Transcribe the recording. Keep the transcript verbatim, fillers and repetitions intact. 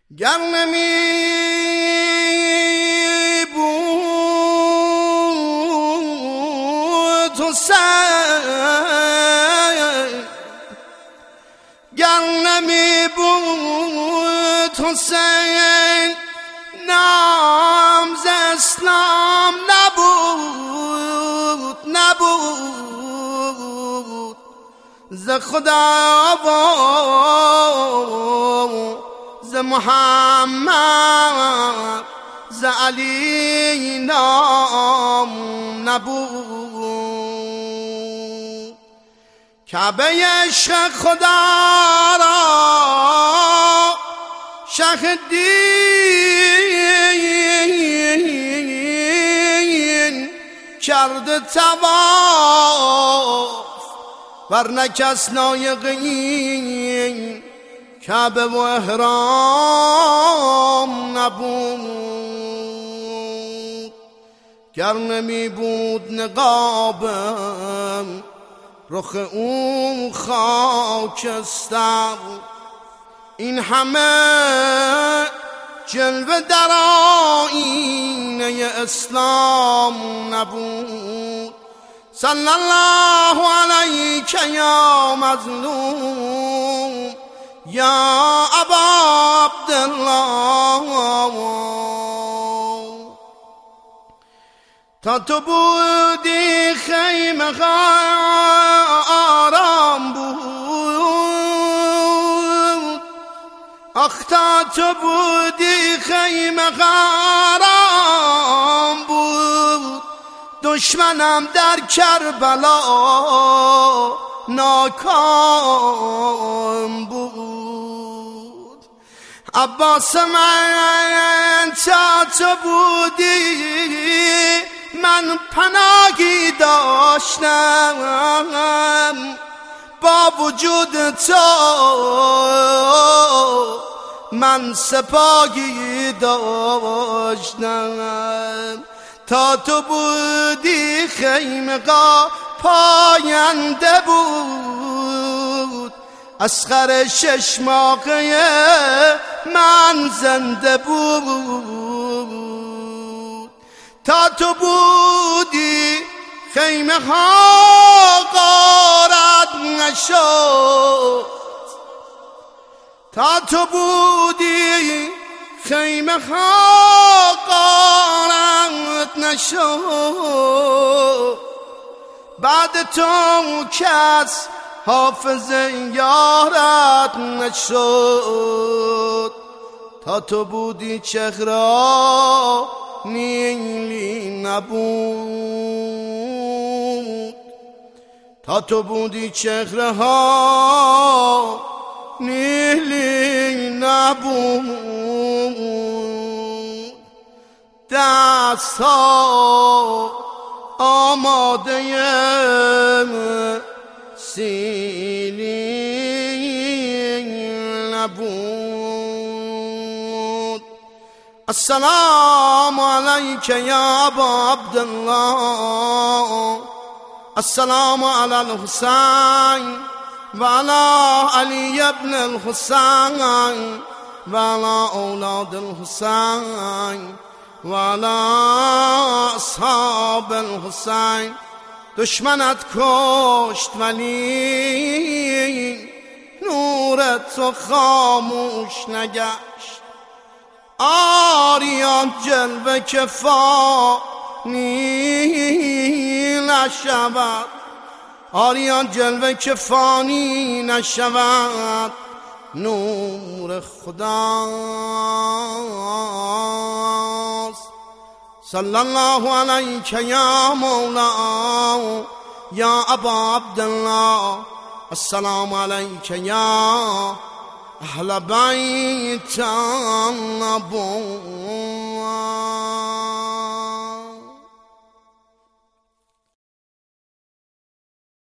گر نمی بود حسین، گر نمی بود حسین، نام ز اسلام نبود نبود ز خدا و ز محمد ز علی نام نبود. کعبه عشق خدا را شهدین کرده طواف، ورنه کس لایقین کعبه و احرام نبود. گر نمی بود نقابم رخ اون خاکستر، این همه جلوه در آیینه اسلام نبود. صلی الله علیک یا مظلوم یا ابا عبدالله، تا تو بودی خیمه آرام بود، آخ تا تو بودی خیمه آرام بود. دشمنم در کربلا ناکام بود. عباس من تا تو بودی من پناهی داشتم، با وجود تو من سپاهی داشتم. تا تو بودی خیمگاه پاینده بود، اصغر شش ماهه من زنده بود. تا تو بودی خیمه ها غارت نشد، تا تو بودی خیمه ها غارت نشد. بعد تو کس حافظ یارت نشد. تا تو بودی چهره نیلی نبود، تا تو بودی چهره ها نیلی نبود. دست ها آماده سیلی نبود. السلام علیک یا ابا عبدالله، السلام علی الحسین و علی علی ابن الحسین و علی اولاد الحسین و علی اصحاب الحسین. دشمنت کشت ولی نور تو خاموش نگشت. آریان جلوه که فانی نشود، آریان جلوه که فانی نشود، نور خداست. صلی الله علیک یا مولا یا ابا عبدالله، السلام علیک یا اهل بیت النبوة.